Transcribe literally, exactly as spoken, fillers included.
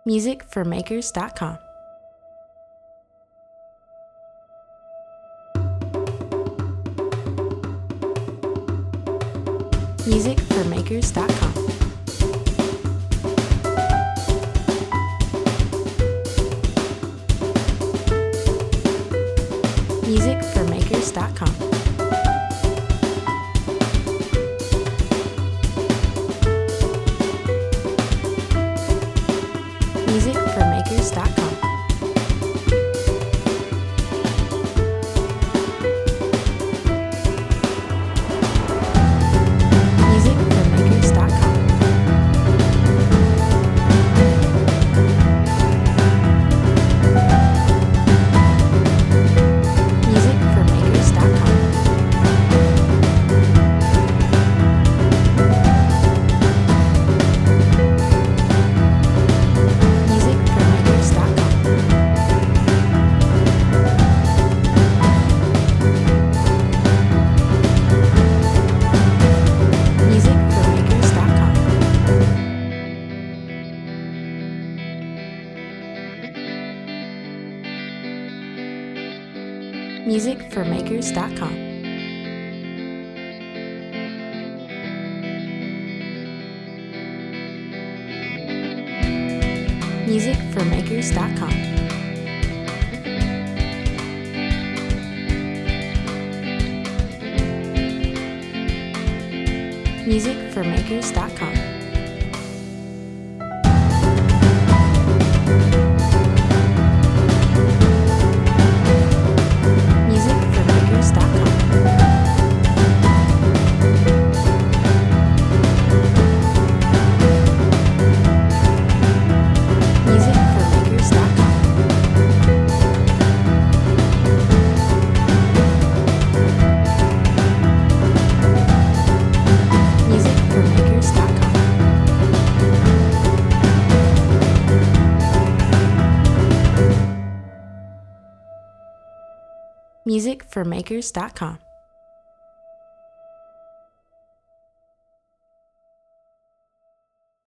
music for makers dot com. music for makers dot com. music for makers dot com. music for makers dot com. music for makers dot com. music for makers dot com. music for makers dot com. music for makers dot com. music for makers dot com. music for makers dot com. music for makers dot com. music for makers dot com. music for makers dot com. music for makers dot com. music for makers dot com.